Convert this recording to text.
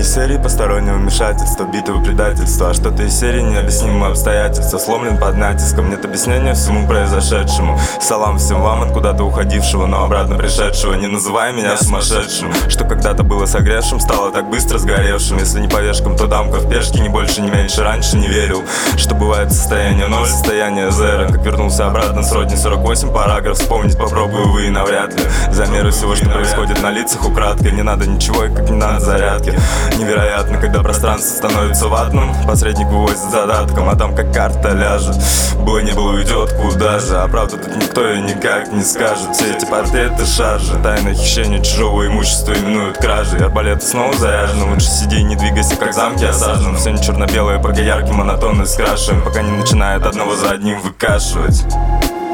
серии постороннего вмешательства, битого предательства, а что-то из серии необъяснимые обстоятельства. Сломлен под натиском, нет объяснения всему произошедшему. Салам всем вам от куда-то уходившего, но обратно пришедшего. Не называй меня сумасшедшим. Что когда-то было согревшим, стало так быстро сгоревшим. Если не по вешкам, то дамка в пешке, не больше, не меньше. Раньше не верил, что бывает состояние ноль, состояние зеро. Как вернулся обратно с родни 48 параграф. Вспомнить попробую вы и навряд ли. Замеры всего, что происходит на лицах украдкой. Не надо ничего и как не надо зарядки. Невероятно, когда пространство становится ватным. Посредник вывозит задатком, а там как карта ляжет. Было не было, уйдет куда же. А правда тут никто и никак не скажет. Все эти портреты шаржи, тайное хищение чужого имущества именуют кражей. Арбалеты снова заряжены, лучше сиди и не двигайся, как замки осажданы. Все не черно-белое, пока ярким монотонно скрашиваем, пока не начинает одного за одним выкашивать.